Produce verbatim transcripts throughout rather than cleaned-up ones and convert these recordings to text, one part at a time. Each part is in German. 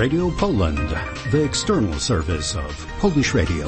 Radio Poland, the external service of Polish Radio.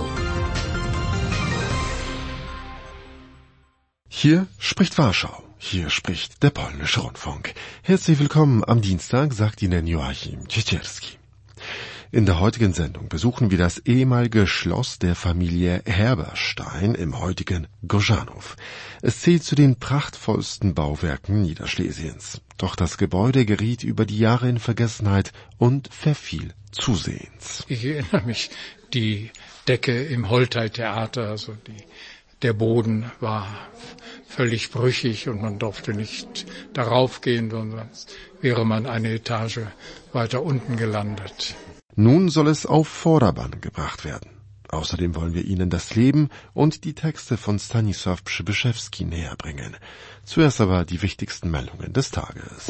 Hier spricht Warschau. Hier spricht der polnische Rundfunk. Herzlich willkommen am Dienstag, sagt Ihnen Joachim Ciecierski. In der heutigen Sendung besuchen wir das ehemalige Schloss der Familie Herberstein im heutigen Gorzanów. Es zählt zu den prachtvollsten Bauwerken Niederschlesiens. Doch das Gebäude geriet über die Jahre in Vergessenheit und verfiel zusehends. Ich erinnere mich, die Decke im Holtei-Theater, also die, der Boden war völlig brüchig und man durfte nicht darauf gehen, sonst wäre man eine Etage weiter unten gelandet. Nun soll es auf Vordermann gebracht werden. Außerdem wollen wir Ihnen das Leben und die Texte von Stanisław Przybyszewski näher bringen. Zuerst aber die wichtigsten Meldungen des Tages.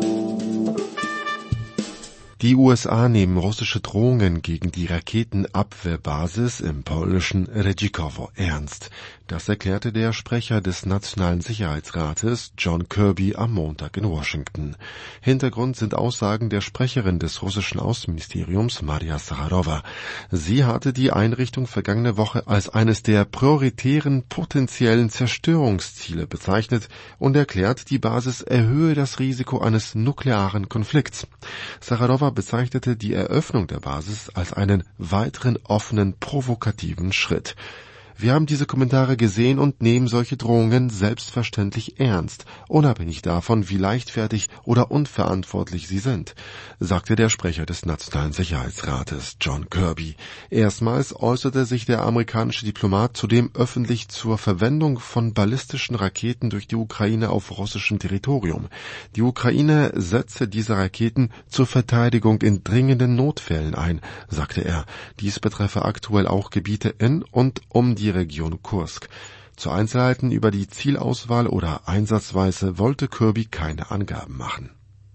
Die U S A nehmen russische Drohungen gegen die Raketenabwehrbasis im polnischen Redzikowo ernst. Das erklärte der Sprecher des Nationalen Sicherheitsrates John Kirby am Montag in Washington. Hintergrund sind Aussagen der Sprecherin des russischen Außenministeriums Maria Zacharowa. Sie hatte die Einrichtung vergangene Woche als eines der prioritären potenziellen Zerstörungsziele bezeichnet und erklärt, die Basis erhöhe das Risiko eines nuklearen Konflikts. Zacharowa bezeichnete die Eröffnung der Basis als einen weiteren offenen, provokativen Schritt. Wir haben diese Kommentare gesehen und nehmen solche Drohungen selbstverständlich ernst, unabhängig davon, wie leichtfertig oder unverantwortlich sie sind, sagte der Sprecher des Nationalen Sicherheitsrates John Kirby. Erstmals äußerte sich der amerikanische Diplomat zudem öffentlich zur Verwendung von ballistischen Raketen durch die Ukraine auf russischem Territorium. Die Ukraine setze diese Raketen zur Verteidigung in dringenden Notfällen ein, sagte er. Dies betreffe aktuell auch Gebiete in und um die Region Kursk. Zu Einzelheiten über die Zielauswahl oder Einsatzweise wollte Kirby keine Angaben machen.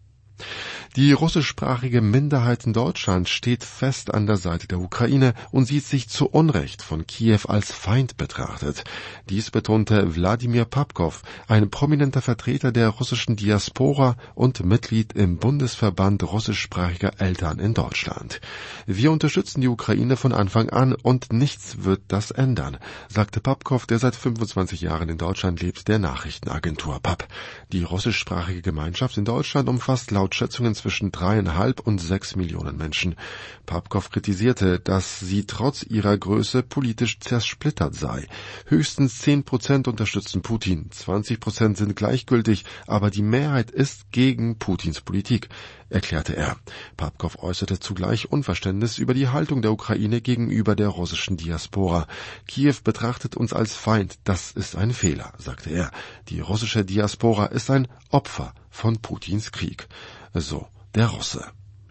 Die russischsprachige Minderheit in Deutschland steht fest an der Seite der Ukraine und sieht sich zu Unrecht von Kiew als Feind betrachtet. Dies betonte Wladimir Papkow, ein prominenter Vertreter der russischen Diaspora und Mitglied im Bundesverband russischsprachiger Eltern in Deutschland. Wir unterstützen die Ukraine von Anfang an und nichts wird das ändern, sagte Papkow, der seit fünfundzwanzig Jahren in Deutschland lebt, der Nachrichtenagentur P A P. Die russischsprachige Gemeinschaft in Deutschland umfasst laut Schätzungen zwischen dreieinhalb und sechs Millionen Menschen. Papkow kritisierte, dass sie trotz ihrer Größe politisch zersplittert sei. Höchstens zehn Prozent unterstützen Putin, zwanzig Prozent sind gleichgültig, aber die Mehrheit ist gegen Putins Politik, erklärte er. Papkow äußerte zugleich Unverständnis über die Haltung der Ukraine gegenüber der russischen Diaspora. Kiew betrachtet uns als Feind, das ist ein Fehler, sagte er. Die russische Diaspora ist ein Opfer von Putins Krieg. So der Russe.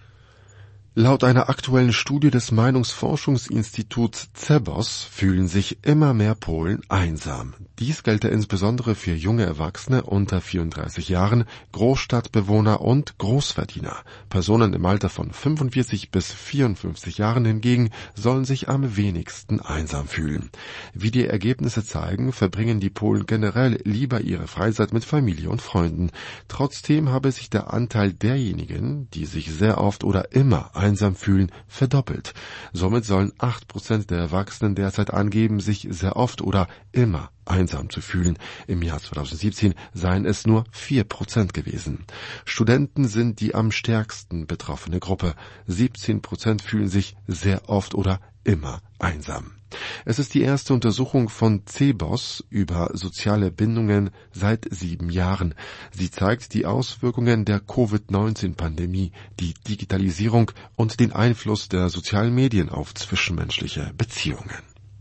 Laut einer aktuellen Studie des Meinungsforschungsinstituts CEBOS fühlen sich immer mehr Polen einsam. Dies gelte insbesondere für junge Erwachsene unter vierunddreißig Jahren, Großstadtbewohner und Großverdiener. Personen im Alter von fünfundvierzig bis vierundfünfzig Jahren hingegen sollen sich am wenigsten einsam fühlen. Wie die Ergebnisse zeigen, verbringen die Polen generell lieber ihre Freizeit mit Familie und Freunden. Trotzdem habe sich der Anteil derjenigen, die sich sehr oft oder immer einsam fühlen, verdoppelt. Somit sollen acht Prozent der Erwachsenen derzeit angeben, sich sehr oft oder immer einsam zu fühlen. Im Jahr zweitausendsiebzehn seien es nur vier Prozent gewesen. Studenten sind die am stärksten betroffene Gruppe. siebzehn Prozent fühlen sich sehr oft oder immer einsam. Es ist die erste Untersuchung von CEBOS über soziale Bindungen seit sieben Jahren. Sie zeigt die Auswirkungen der Covid neunzehn Pandemie, die Digitalisierung und den Einfluss der sozialen Medien auf zwischenmenschliche Beziehungen.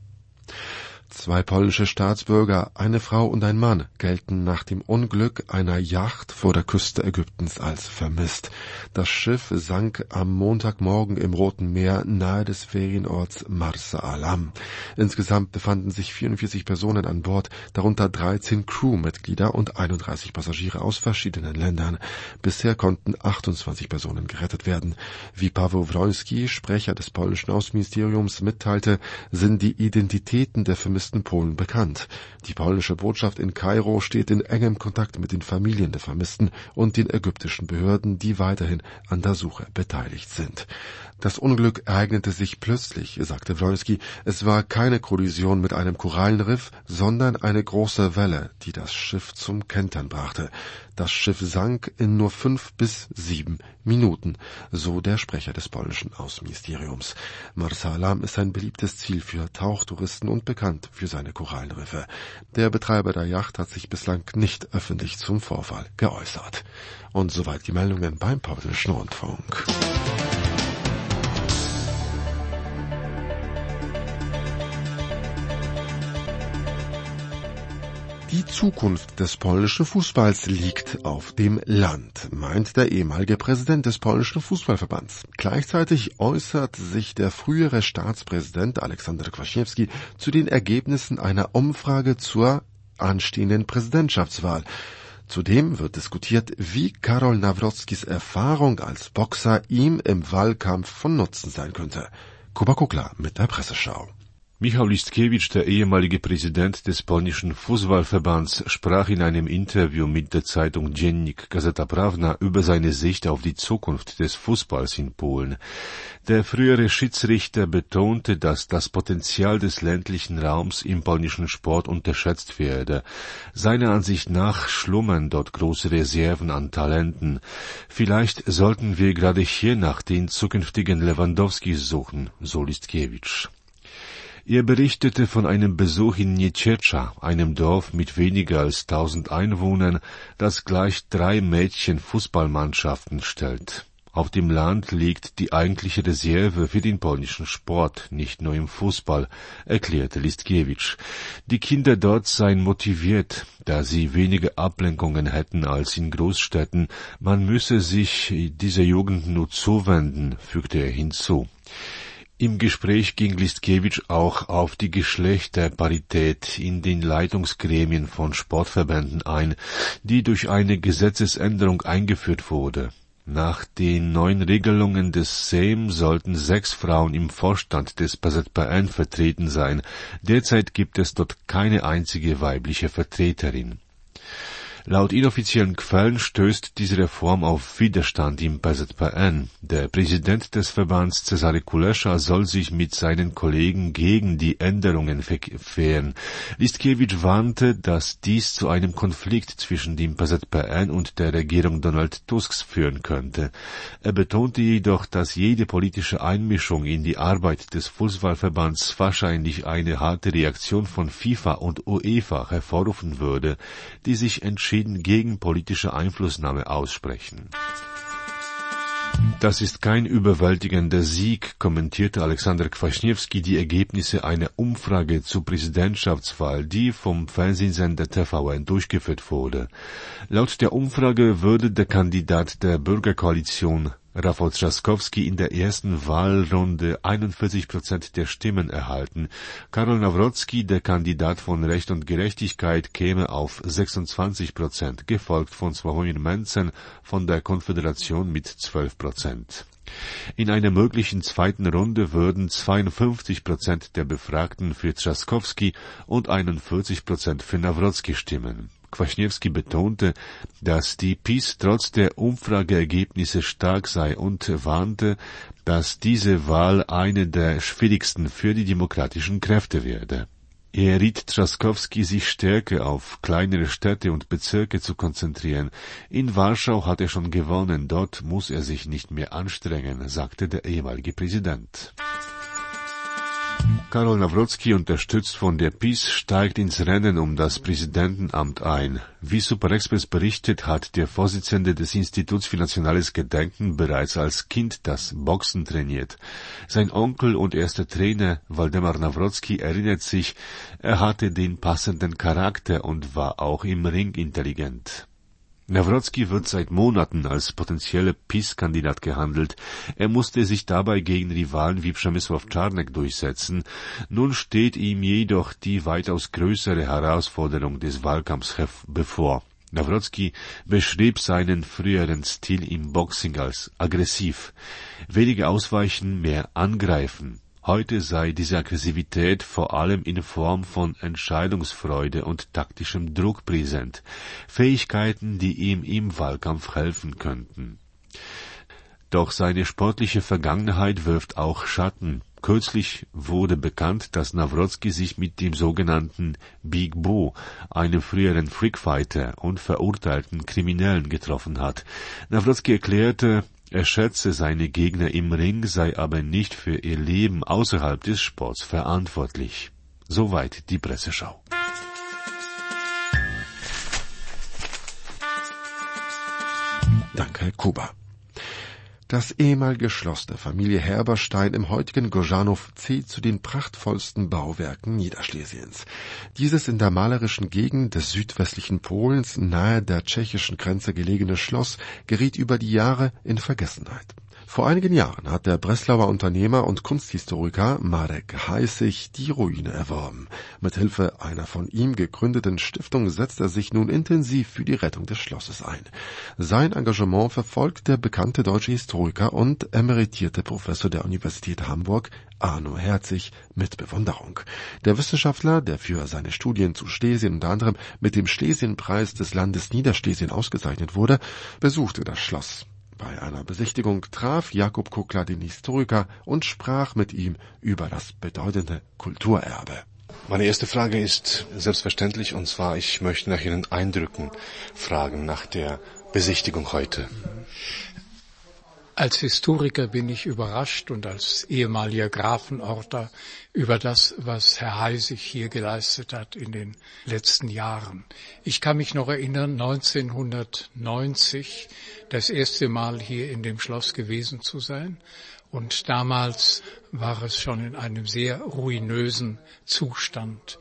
Zwei polnische Staatsbürger, eine Frau und ein Mann, gelten nach dem Unglück einer Yacht vor der Küste Ägyptens als vermisst. Das Schiff sank am Montagmorgen im Roten Meer nahe des Ferienorts Marsa Alam. Insgesamt befanden sich vierundvierzig Personen an Bord, darunter dreizehn Crewmitglieder und einunddreißig Passagiere aus verschiedenen Ländern. Bisher konnten achtundzwanzig Personen gerettet werden. Wie Paweł Wroński, Sprecher des polnischen Außenministeriums, mitteilte, sind die Identitäten der vermissten Osten Polen bekannt. Die polnische Botschaft in Kairo steht in engem Kontakt mit den Familien der Vermissten und den ägyptischen Behörden, die weiterhin an der Suche beteiligt sind. Das Unglück ereignete sich plötzlich, sagte Wronski. Es war keine Kollision mit einem Korallenriff, sondern eine große Welle, die das Schiff zum Kentern brachte. Das Schiff sank in nur fünf bis sieben Minuten, so der Sprecher des polnischen Außenministeriums. Marsa Alam ist ein beliebtes Ziel für Tauchtouristen und bekannt für seine Korallenriffe. Der Betreiber der Yacht hat sich bislang nicht öffentlich zum Vorfall geäußert. Und soweit die Meldungen beim polnischen Rundfunk. Die Zukunft des polnischen Fußballs liegt auf dem Land, meint der ehemalige Präsident des polnischen Fußballverbands. Gleichzeitig äußert sich der frühere Staatspräsident Aleksander Kwaśniewski zu den Ergebnissen einer Umfrage zur anstehenden Präsidentschaftswahl. Zudem wird diskutiert, wie Karol Nawrockis Erfahrung als Boxer ihm im Wahlkampf von Nutzen sein könnte. Kuba Kukla mit der Presseschau. Michał Listkiewicz, der ehemalige Präsident des polnischen Fußballverbands, sprach in einem Interview mit der Zeitung Dziennik Gazeta Prawna über seine Sicht auf die Zukunft des Fußballs in Polen. Der frühere Schiedsrichter betonte, dass das Potenzial des ländlichen Raums im polnischen Sport unterschätzt werde. Seiner Ansicht nach schlummern dort große Reserven an Talenten. Vielleicht sollten wir gerade hier nach den zukünftigen Lewandowskis suchen, so Listkiewicz. Er berichtete von einem Besuch in Nieciecza, einem Dorf mit weniger als tausend Einwohnern, das gleich drei Mädchen-Fußballmannschaften stellt. Auf dem Land liegt die eigentliche Reserve für den polnischen Sport, nicht nur im Fußball, erklärte Listkiewicz. Die Kinder dort seien motiviert, da sie weniger Ablenkungen hätten als in Großstädten. Man müsse sich dieser Jugend nur zuwenden, fügte er hinzu. Im Gespräch ging Listkiewicz auch auf die Geschlechterparität in den Leitungsgremien von Sportverbänden ein, die durch eine Gesetzesänderung eingeführt wurde. Nach den neuen Regelungen des Sejm sollten sechs Frauen im Vorstand des P Z P N vertreten sein. Derzeit gibt es dort keine einzige weibliche Vertreterin. Laut inoffiziellen Quellen stößt diese Reform auf Widerstand im P Z P N. Der Präsident des Verbands, Cezary Kulesza, soll sich mit seinen Kollegen gegen die Änderungen wehren. Listkiewicz warnte, dass dies zu einem Konflikt zwischen dem P Z P N und der Regierung Donald Tusks führen könnte. Er betonte jedoch, dass jede politische Einmischung in die Arbeit des Fußballverbands wahrscheinlich eine harte Reaktion von FIFA und UEFA hervorrufen würde, die sich entschieden gegen politische Einflussnahme aussprechen. Das ist kein überwältigender Sieg, kommentierte Aleksander Kwaśniewski die Ergebnisse einer Umfrage zur Präsidentschaftswahl, die vom Fernsehsender T V N durchgeführt wurde. Laut der Umfrage würde der Kandidat der Bürgerkoalition Rafał Trzaskowski in der ersten Wahlrunde einundvierzig Prozent der Stimmen erhalten. Karol Nawrockis, der Kandidat von Recht und Gerechtigkeit, käme auf sechsundzwanzig Prozent, gefolgt von Sławomir Mencen von der Konföderation mit zwölf Prozent. In einer möglichen zweiten Runde würden zweiundfünfzig Prozent der Befragten für Trzaskowski und einundvierzig Prozent für Nawrockis stimmen. Kwaśniewski betonte, dass die P I S trotz der Umfrageergebnisse stark sei und warnte, dass diese Wahl eine der schwierigsten für die demokratischen Kräfte werde. Er riet Trzaskowski, sich stärker auf kleinere Städte und Bezirke zu konzentrieren. In Warschau hat er schon gewonnen, dort muss er sich nicht mehr anstrengen, sagte der ehemalige Präsident. Karol Nawrockis, unterstützt von der P I S, steigt ins Rennen um das Präsidentenamt ein. Wie Superexpress berichtet, hat der Vorsitzende des Instituts für nationales Gedenken bereits als Kind das Boxen trainiert. Sein Onkel und erster Trainer, Waldemar Nawrockis, erinnert sich, er hatte den passenden Charakter und war auch im Ring intelligent. Nawrockis wird seit Monaten als potenzieller P I S-Kandidat gehandelt. Er musste sich dabei gegen Rivalen wie Przemysław Czarnek durchsetzen. Nun steht ihm jedoch die weitaus größere Herausforderung des Wahlkampfs bevor. Nawrockis beschrieb seinen früheren Stil im Boxing als aggressiv. Weniger ausweichen, mehr angreifen. Heute sei diese Aggressivität vor allem in Form von Entscheidungsfreude und taktischem Druck präsent, Fähigkeiten, die ihm im Wahlkampf helfen könnten. Doch seine sportliche Vergangenheit wirft auch Schatten. Kürzlich wurde bekannt, dass Nawrocki sich mit dem sogenannten Big Bo, einem früheren Freakfighter und verurteilten Kriminellen, getroffen hat. Nawrocki erklärte, er schätze seine Gegner im Ring, sei aber nicht für ihr Leben außerhalb des Sports verantwortlich. Soweit die Presseschau. Danke, Kuba. Das ehemalige Schloss der Familie Herberstein im heutigen Gorzanów zählt zu den prachtvollsten Bauwerken Niederschlesiens. Dieses in der malerischen Gegend des südwestlichen Polens nahe der tschechischen Grenze gelegene Schloss geriet über die Jahre in Vergessenheit. Vor einigen Jahren hat der Breslauer Unternehmer und Kunsthistoriker Marek Heissig die Ruine erworben. Mithilfe einer von ihm gegründeten Stiftung setzt er sich nun intensiv für die Rettung des Schlosses ein. Sein Engagement verfolgt der bekannte deutsche Historiker und emeritierte Professor der Universität Hamburg Arno Herzig mit Bewunderung. Der Wissenschaftler, der für seine Studien zu Schlesien unter anderem mit dem Schlesienpreis des Landes Niederschlesien ausgezeichnet wurde, besuchte das Schloss. Bei einer Besichtigung traf Jakob Kuckler den Historiker und sprach mit ihm über das bedeutende Kulturerbe. Meine erste Frage ist selbstverständlich, und zwar, ich möchte nach Ihren Eindrücken fragen, nach der Besichtigung heute. Als Historiker bin ich überrascht und als ehemaliger Grafenorter über das, was Herr Heissig hier geleistet hat in den letzten Jahren. Ich kann mich noch erinnern, neunzehnhundertneunzig das erste Mal hier in dem Schloss gewesen zu sein. Und damals war es schon in einem sehr ruinösen Zustand.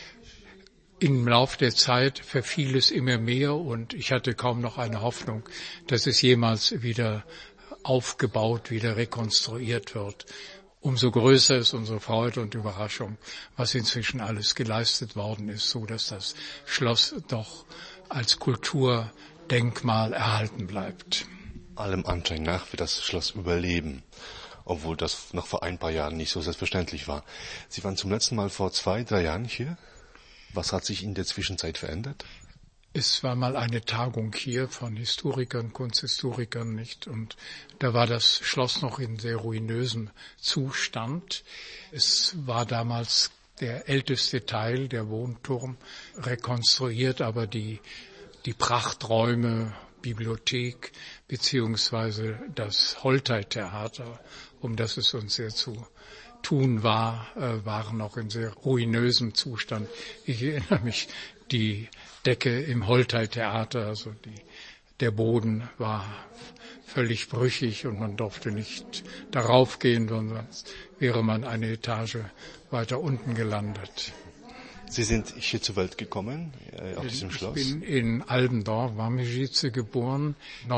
Im Lauf der Zeit verfiel es immer mehr und ich hatte kaum noch eine Hoffnung, dass es jemals wieder aufgebaut, wieder rekonstruiert wird. Umso größer ist unsere Freude und Überraschung, was inzwischen alles geleistet worden ist, so dass das Schloss doch als Kulturdenkmal erhalten bleibt. Allem Anschein nach wird das Schloss überleben, obwohl das noch vor ein paar Jahren nicht so selbstverständlich war. Sie waren zum letzten Mal vor zwei, drei Jahren hier. Was hat sich in der Zwischenzeit verändert? Es war mal eine Tagung hier von Historikern, Kunsthistorikern, nicht? Und da war das Schloss noch in sehr ruinösem Zustand. Es war damals der älteste Teil, der Wohnturm, rekonstruiert, aber die, die Prachträume, Bibliothek beziehungsweise das Holtei-Theater, um das es uns sehr zu tun war, äh, waren noch in sehr ruinösem Zustand. Ich erinnere mich, die Decke im Holtei-Theater, also die, der Boden war völlig brüchig und man durfte nicht darauf gehen, sonst wäre man eine Etage weiter unten gelandet. Sie sind hier zur Welt gekommen, äh, auf diesem Schloss? Ich bin in Albendorf, Warmeschice, geboren.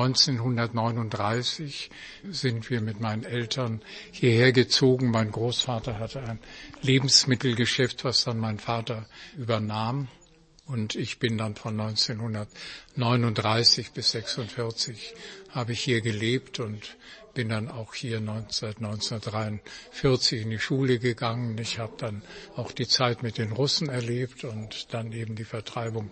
neunzehnhundertneununddreißig sind wir mit meinen Eltern hierher gezogen. Mein Großvater hatte ein Lebensmittelgeschäft, was dann mein Vater übernahm. Und ich bin dann von neunzehnhundertneununddreißig bis sechsundvierzig habe ich hier gelebt und bin dann auch hier seit neunzehnhundertdreiundvierzig in die Schule gegangen. Ich habe dann auch die Zeit mit den Russen erlebt und dann eben die Vertreibung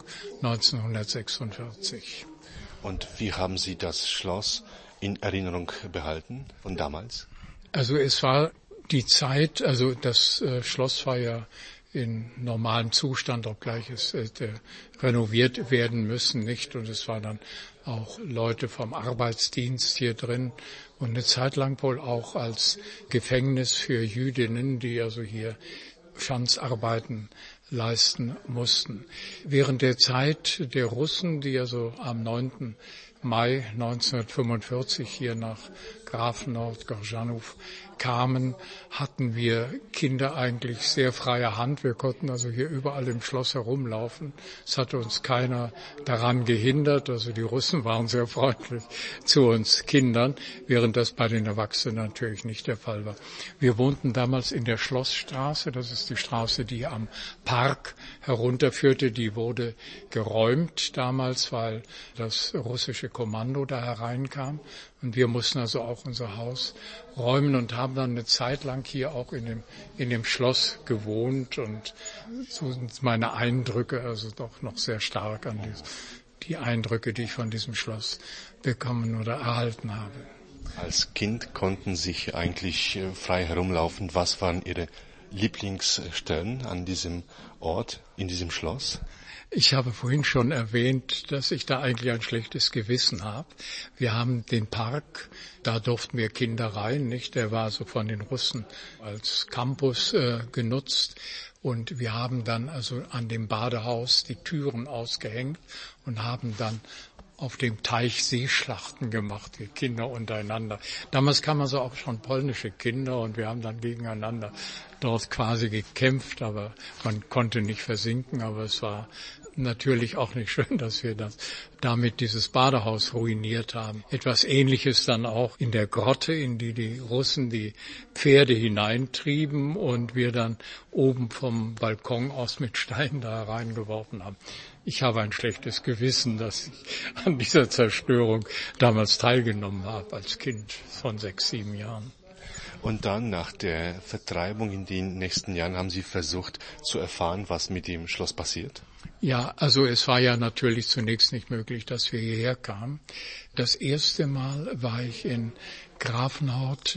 neunzehnhundertsechsundvierzig. Und wie haben Sie das Schloss in Erinnerung behalten von damals? Also es war die Zeit, also das äh, Schloss war ja in normalem Zustand, obgleich es äh, renoviert werden müssen, nicht. Und es waren dann auch Leute vom Arbeitsdienst hier drin und eine Zeit lang wohl auch als Gefängnis für Jüdinnen, die also hier Schanzarbeiten leisten mussten. Während der Zeit der Russen, die also am neunten Mai neunzehnhundertfünfundvierzig hier nach Grafenort, Gorzanów kamen, hatten wir Kinder eigentlich sehr freie Hand. Wir konnten also hier überall im Schloss herumlaufen. Es hatte uns keiner daran gehindert. Also die Russen waren sehr freundlich zu uns Kindern, während das bei den Erwachsenen natürlich nicht der Fall war. Wir wohnten damals in der Schlossstraße. Das ist die Straße, die am Park herunterführte. Die wurde geräumt damals, weil das russische Kommando da hereinkam. Und wir mussten also auch unser Haus räumen und haben dann eine Zeit lang hier auch in dem, in dem Schloss gewohnt. Und so sind meine Eindrücke also doch noch sehr stark an die, die Eindrücke, die ich von diesem Schloss bekommen oder erhalten habe. Als Kind konnten Sie eigentlich frei herumlaufen. Was waren Ihre Lieblingsstellen an diesem Ort, in diesem Schloss? Ich habe vorhin schon erwähnt, dass ich da eigentlich ein schlechtes Gewissen habe. Wir haben den Park, da durften wir Kinder rein, nicht? Der war also von den Russen als Campus äh, genutzt. Und wir haben dann also an dem Badehaus die Türen ausgehängt und haben dann auf dem Teich Seeschlachten gemacht, die Kinder untereinander. Damals kamen also auch schon polnische Kinder und wir haben dann gegeneinander dort quasi gekämpft, aber man konnte nicht versinken, aber es war natürlich auch nicht schön, dass wir das damit dieses Badehaus ruiniert haben. Etwas Ähnliches dann auch in der Grotte, in die die Russen die Pferde hineintrieben und wir dann oben vom Balkon aus mit Steinen da reingeworfen haben. Ich habe ein schlechtes Gewissen, dass ich an dieser Zerstörung damals teilgenommen habe, als Kind von sechs, sieben Jahren. Und dann nach der Vertreibung in den nächsten Jahren haben Sie versucht zu erfahren, was mit dem Schloss passiert? Ja, also es war ja natürlich zunächst nicht möglich, dass wir hierher kamen. Das erste Mal war ich in Grafenhaut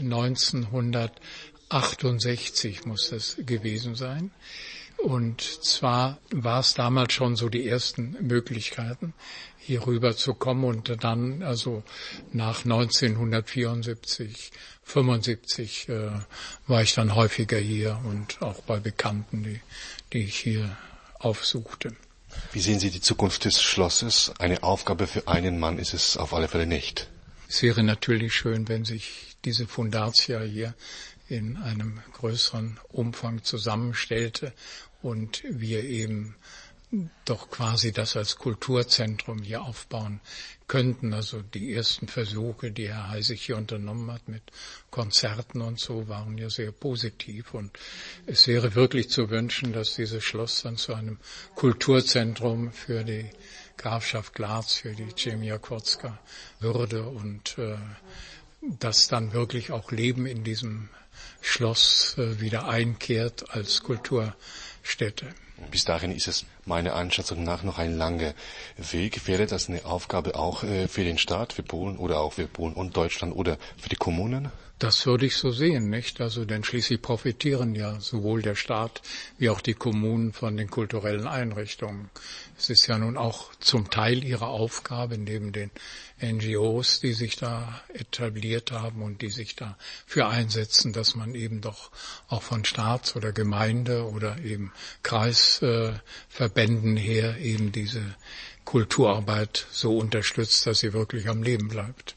neunzehnhundertachtundsechzig, muss das gewesen sein. Und zwar war es damals schon so die ersten Möglichkeiten, hier rüber zu kommen und dann also nach neunzehnhundertvierundsiebzig, fünfundsiebzig äh, war ich dann häufiger hier und auch bei Bekannten, die, die ich hier aufsuchte. Wie sehen Sie die Zukunft des Schlosses? Eine Aufgabe für einen Mann ist es auf alle Fälle nicht. Es wäre natürlich schön, wenn sich diese Fundatia hier in einem größeren Umfang zusammenstellte und wir eben doch quasi das als Kulturzentrum hier aufbauen könnten. Also die ersten Versuche, die Herr Heisig hier unternommen hat mit Konzerten und so, waren ja sehr positiv. Und es wäre wirklich zu wünschen, dass dieses Schloss dann zu einem Kulturzentrum für die Grafschaft Glatz, für die Ziemianowska würde und äh, dass dann wirklich auch Leben in diesem Schloss äh, wieder einkehrt als Kulturstätte. Bis dahin ist es meiner Einschätzung nach noch ein langer Weg. Wäre das eine Aufgabe auch äh, für den Staat, für Polen oder auch für Polen und Deutschland oder für die Kommunen? Das würde ich so sehen, nicht? Also, denn schließlich profitieren ja sowohl der Staat wie auch die Kommunen von den kulturellen Einrichtungen. Es ist ja nun auch zum Teil ihre Aufgabe, neben den N G Os, die sich da etabliert haben und die sich dafür einsetzen, dass man eben doch auch von Staats- oder Gemeinde oder eben Kreisverbänden äh, her eben diese Kulturarbeit so unterstützt, dass sie wirklich am Leben bleibt.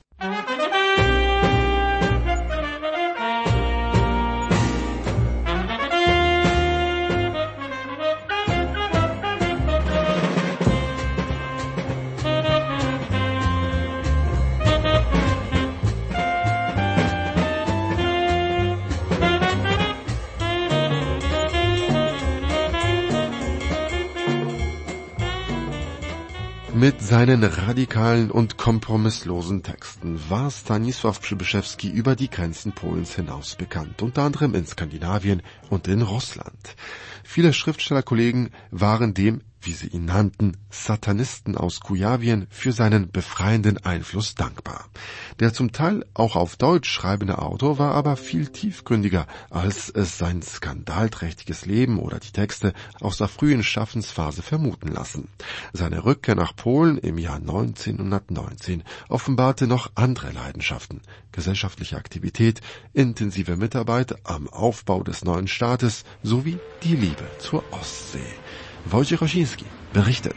Mit seinen radikalen und kompromisslosen Texten war Stanisław Przybyszewski über die Grenzen Polens hinaus bekannt, unter anderem in Skandinavien und in Russland. Viele Schriftstellerkollegen waren dem, wie sie ihn nannten, Satanisten aus Kujawien für seinen befreienden Einfluss dankbar. Der zum Teil auch auf Deutsch schreibende Autor war aber viel tiefgründiger, als es sein skandalträchtiges Leben oder die Texte aus der frühen Schaffensphase vermuten lassen. Seine Rückkehr nach Polen im Jahr neunzehnhundertneunzehn offenbarte noch andere Leidenschaften: gesellschaftliche Aktivität, intensive Mitarbeit am Aufbau des neuen Staates sowie die Liebe zur Ostsee. Wojciech Rosiński berichtet.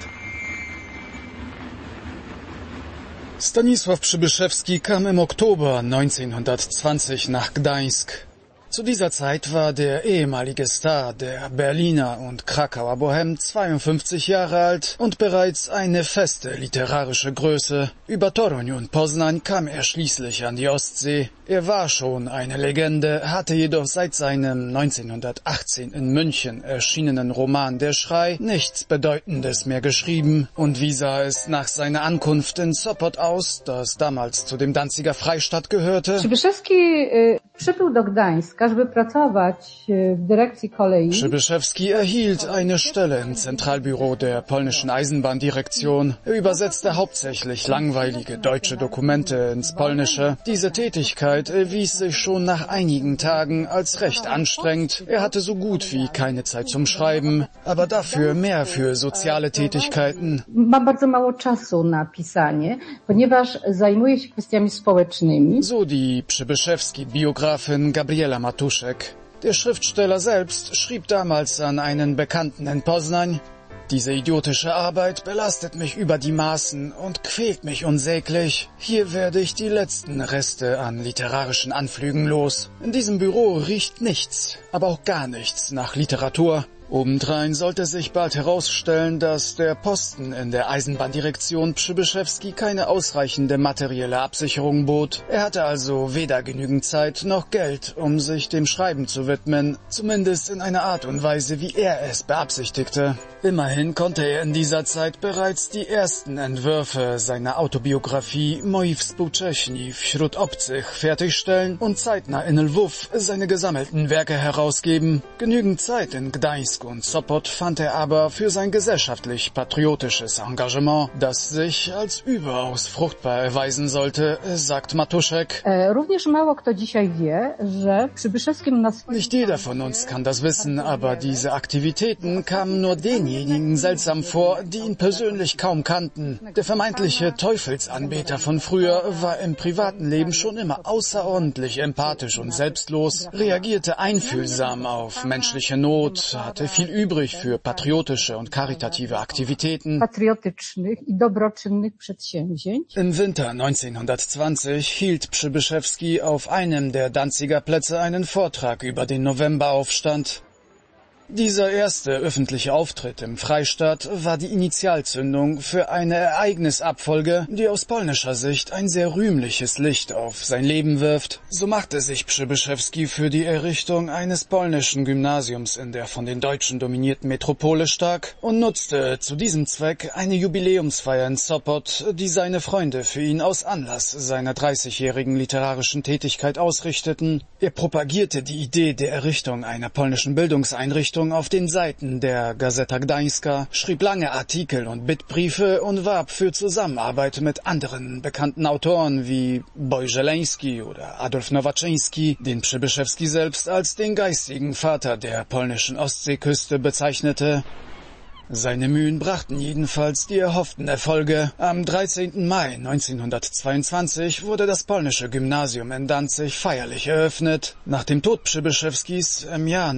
Stanisław Przybyszewski kam im Oktober neunzehnhundertzwanzig nach Gdańsk. Zu dieser Zeit war der ehemalige Star der Berliner und Krakauer Bohème zweiundfünfzig Jahre alt und bereits eine feste literarische Größe. Über Toruń und Poznań kam er schließlich an die Ostsee. Er war schon eine Legende, hatte jedoch seit seinem neunzehnhundertachtzehn in München erschienenen Roman Der Schrei nichts Bedeutendes mehr geschrieben. Und wie sah es nach seiner Ankunft in Sopot aus, das damals zu dem Danziger Freistaat gehörte? Przybyszewski y, przybył do Gdańska, żeby pracować w dyrekcji kolei. Przybyszewski erhielt eine Stelle im Zentralbüro der polnischen Eisenbahndirektion. Er übersetzte hauptsächlich langweilige deutsche Dokumente ins Polnische. Diese Tätigkeit erwies sich schon nach einigen Tagen als recht anstrengend. Er hatte so gut wie keine Zeit zum Schreiben, aber dafür mehr für soziale Tätigkeiten. Ma bardzo mało czasu na pisanie, ponieważ zajmuje się kwestiami społecznymi. So die Przybyszewski-Biografin Gabriela Matuszek. Der Schriftsteller selbst schrieb damals an einen Bekannten in Poznań: Diese idiotische Arbeit belastet mich über die Maßen und quält mich unsäglich. Hier werde ich die letzten Reste an literarischen Anflügen los. In diesem Büro riecht nichts, aber auch gar nichts nach Literatur. Obendrein sollte sich bald herausstellen, dass der Posten in der Eisenbahndirektion Przybyszewski keine ausreichende materielle Absicherung bot. Er hatte also weder genügend Zeit noch Geld, um sich dem Schreiben zu widmen, zumindest in einer Art und Weise, wie er es beabsichtigte. Immerhin konnte er in dieser Zeit bereits die ersten Entwürfe seiner Autobiografie Moi współcześni wśród obcych fertigstellen und zeitnah in Lwów seine gesammelten Werke herausgeben. Genügend Zeit in Gdańsk und Sopot fand er aber für sein gesellschaftlich-patriotisches Engagement, das sich als überaus fruchtbar erweisen sollte, sagt Matuszek. Również mało kto dzisiaj wie, że Przybyszewskim na swoim... Nicht jeder von uns kann das wissen, aber diese Aktivitäten kamen nur denjenigen seltsam vor, die ihn persönlich kaum kannten. Der vermeintliche Teufelsanbeter von früher war im privaten Leben schon immer außerordentlich empathisch und selbstlos, reagierte einfühlsam auf menschliche Not, hatte viel übrig für patriotische und karitative Aktivitäten. Patriotycznych i dobroczynnych przedsięwzięć. Im Winter neunzehnhundertzwanzig hielt Przybyszewski auf einem der Danziger Plätze einen Vortrag über den Novemberaufstand. Dieser erste öffentliche Auftritt im Freistaat war die Initialzündung für eine Ereignisabfolge, die aus polnischer Sicht ein sehr rühmliches Licht auf sein Leben wirft. So machte sich Przybyszewski für die Errichtung eines polnischen Gymnasiums in der von den Deutschen dominierten Metropole stark und nutzte zu diesem Zweck eine Jubiläumsfeier in Sopot, die seine Freunde für ihn aus Anlass seiner dreißigjährigen literarischen Tätigkeit ausrichteten. Er propagierte die Idee der Errichtung einer polnischen Bildungseinrichtung auf den Seiten der Gazeta Gdańska, schrieb lange Artikel und Bittbriefe und warb für Zusammenarbeit mit anderen bekannten Autoren wie Boj Żeleński oder Adolf Nowaczyński, den Przybyszewski selbst als den geistigen Vater der polnischen Ostseeküste bezeichnete. Seine Mühen brachten jedenfalls die erhofften Erfolge. Am dreizehnten Mai neunzehnhundertzweiundzwanzig wurde das polnische Gymnasium in Danzig feierlich eröffnet. Nach dem Tod Przybyszewskis im Jahr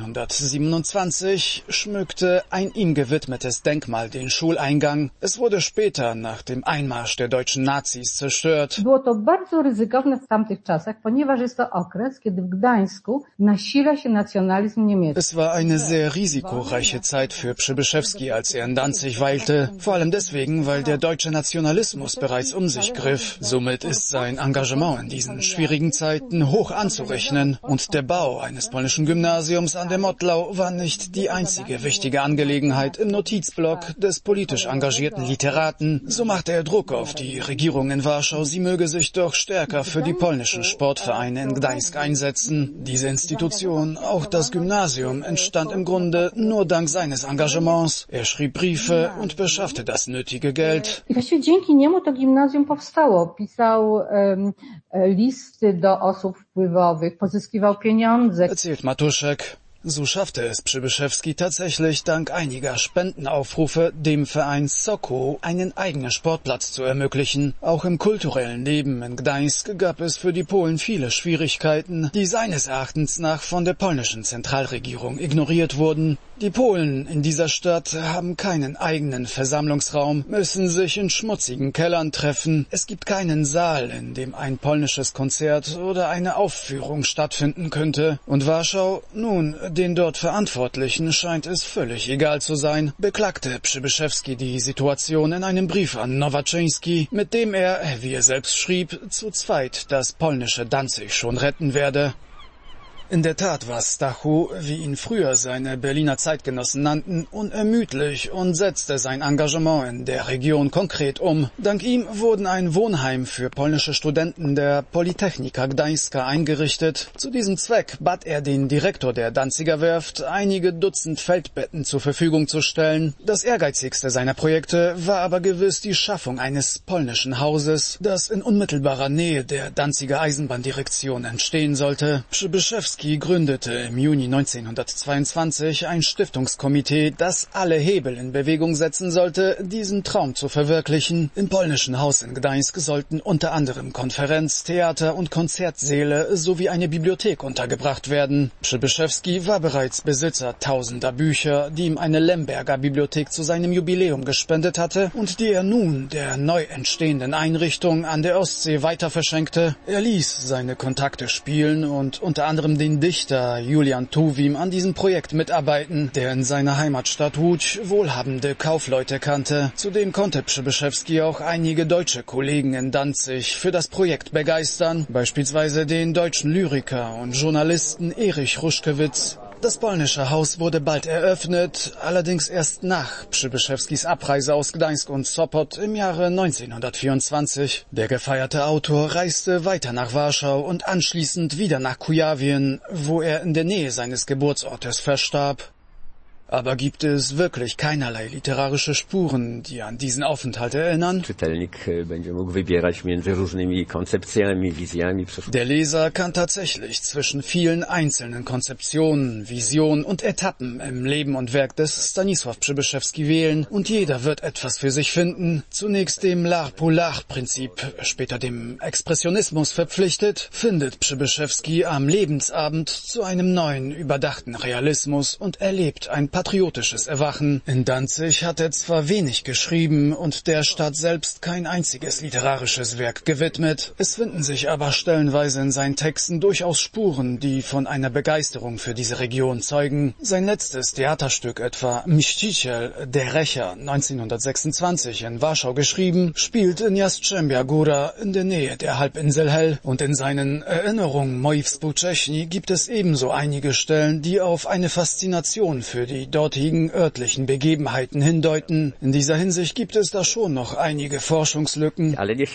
neunzehnhundertsiebenundzwanzig schmückte ein ihm gewidmetes Denkmal den Schuleingang. Es wurde später nach dem Einmarsch der deutschen Nazis zerstört. Było to bardzo ryzykowne w tamtych czasach, ponieważ jest to okres, kiedy w Gdańsku nasila się nacjonalizm niemiecki. Es war eine sehr risikoreiche Zeit für Przybyszewski, als er in Danzig weilte, vor allem deswegen, weil der deutsche Nationalismus bereits um sich griff. Somit ist sein Engagement in diesen schwierigen Zeiten hoch anzurechnen. Und der Bau eines polnischen Gymnasiums an der Mottlau war nicht die einzige wichtige Angelegenheit im Notizblock des politisch engagierten Literaten. So machte er Druck auf die Regierung in Warschau, sie möge sich doch stärker für die polnischen Sportvereine in Gdańsk einsetzen. Diese Institution, auch das Gymnasium, entstand im Grunde nur dank seines Engagements. Er schrieb Briefe und beschaffte das nötige Geld. I właściwie dzięki niemu to gimnazjum powstało. Pisał um, listy do osób wpływowych, pozyskiwał pieniądze. Erzählt Matuszek. So schaffte es Przybyszewski tatsächlich dank einiger Spendenaufrufe dem Verein Sokół einen eigenen Sportplatz zu ermöglichen. Auch im kulturellen Leben in Gdańsk gab es für die Polen viele Schwierigkeiten, die seines Erachtens nach von der polnischen Zentralregierung ignoriert wurden. Die Polen in dieser Stadt haben keinen eigenen Versammlungsraum, müssen sich in schmutzigen Kellern treffen. Es gibt keinen Saal, in dem ein polnisches Konzert oder eine Aufführung stattfinden könnte. Und Warschau? Nun, den dort Verantwortlichen scheint es völlig egal zu sein, beklagte Przybyszewski die Situation in einem Brief an Nowaczyński, mit dem er, wie er selbst schrieb, zu zweit das polnische Danzig schon retten werde. In der Tat war Stachu, wie ihn früher seine Berliner Zeitgenossen nannten, unermüdlich und setzte sein Engagement in der Region konkret um. Dank ihm wurden ein Wohnheim für polnische Studenten der Politechnika Gdańska eingerichtet. Zu diesem Zweck bat er den Direktor der Danziger Werft, einige Dutzend Feldbetten zur Verfügung zu stellen. Das ehrgeizigste seiner Projekte war aber gewiss die Schaffung eines polnischen Hauses, das in unmittelbarer Nähe der Danziger Eisenbahndirektion entstehen sollte. Przybyszewski gründete im Juni neunzehnhundertzweiundzwanzig ein Stiftungskomitee, das alle Hebel in Bewegung setzen sollte, diesen Traum zu verwirklichen. Im polnischen Haus in Gdańsk sollten unter anderem Konferenz-, Theater- und Konzertsäle sowie eine Bibliothek untergebracht werden. Przybyszewski war bereits Besitzer tausender Bücher, die ihm eine Lemberger Bibliothek zu seinem Jubiläum gespendet hatte und die er nun der neu entstehenden Einrichtung an der Ostsee weiter verschenkte. Er ließ seine Kontakte spielen und unter anderem den Dichter Julian Tuwim an diesem Projekt mitarbeiten, der in seiner Heimatstadt Łódź wohlhabende Kaufleute kannte. Zudem konnte Przybyszewski auch einige deutsche Kollegen in Danzig für das Projekt begeistern, beispielsweise den deutschen Lyriker und Journalisten Erich Ruschkewitz. Das polnische Haus wurde bald eröffnet, allerdings erst nach Przybyszewskis Abreise aus Gdańsk und Sopot im Jahre neunzehnhundertvierundzwanzig. Der gefeierte Autor reiste weiter nach Warschau und anschließend wieder nach Kujawien, wo er in der Nähe seines Geburtsortes verstarb. Aber gibt es wirklich keinerlei literarische Spuren, die an diesen Aufenthalt erinnern? Der Leser kann tatsächlich zwischen vielen einzelnen Konzeptionen, Visionen und Etappen im Leben und Werk des Stanisław Przybyszewski wählen und jeder wird etwas für sich finden. Zunächst dem L'Art-pour-l'Art-Prinzip, später dem Expressionismus verpflichtet, findet Przybyszewski am Lebensabend zu einem neuen, überdachten Realismus und erlebt ein patriotisches Erwachen. In Danzig hat er zwar wenig geschrieben und der Stadt selbst kein einziges literarisches Werk gewidmet. Es finden sich aber stellenweise in seinen Texten durchaus Spuren, die von einer Begeisterung für diese Region zeugen. Sein letztes Theaterstück etwa Mściciel, der Rächer, neunzehnhundertsechsundzwanzig in Warschau geschrieben, spielt in Jastrzębia Góra in der Nähe der Halbinsel Hel. Und in seinen Erinnerungen Moi Współcześni gibt es ebenso einige Stellen, die auf eine Faszination für die dortigen örtlichen Begebenheiten hindeuten. In dieser Hinsicht gibt es da schon noch einige Forschungslücken,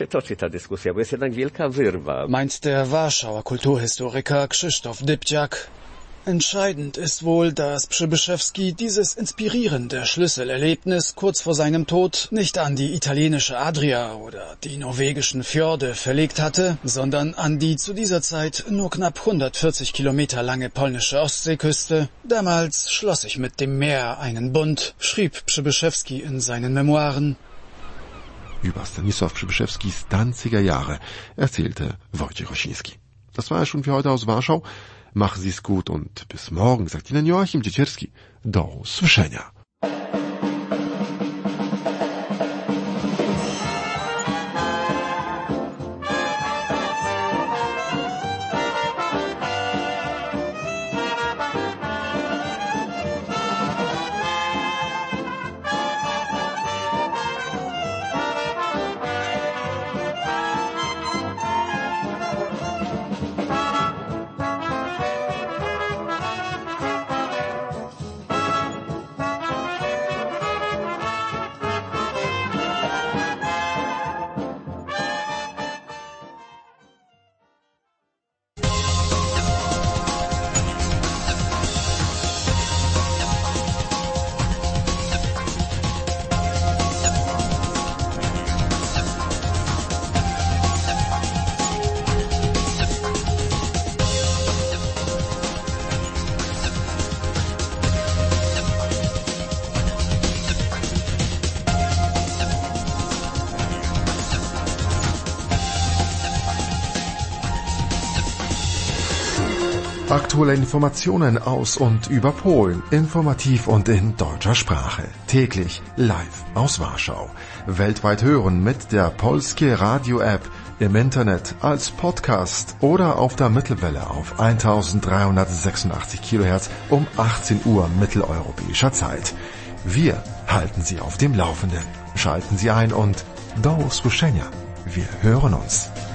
meint der Warschauer Kulturhistoriker Krzysztof Dybczak. Entscheidend ist wohl, dass Przybyszewski dieses inspirierende Schlüsselerlebnis kurz vor seinem Tod nicht an die italienische Adria oder die norwegischen Fjorde verlegt hatte, sondern an die zu dieser Zeit nur knapp hundertvierzig Kilometer lange polnische Ostseeküste. Damals schloss ich mit dem Meer einen Bund, schrieb Przybyszewski in seinen Memoiren. Über Stanisław Przybyszewskis Danziger Jahre erzählte Wojciech Osiński. Das war es schon für heute aus Warschau. Machen Sie es gut und bis morgen, sagt Ihnen Joachim Dziecierski. Do usłyszenia. Aktuelle Informationen aus und über Polen, informativ und in deutscher Sprache. Täglich live aus Warschau. Weltweit hören mit der Polskie Radio App, im Internet, als Podcast oder auf der Mittelwelle auf eintausenddreihundertsechsundachtzig Kilohertz um achtzehn Uhr mitteleuropäischer Zeit. Wir halten Sie auf dem Laufenden. Schalten Sie ein und do usłyszenia. Wir hören uns.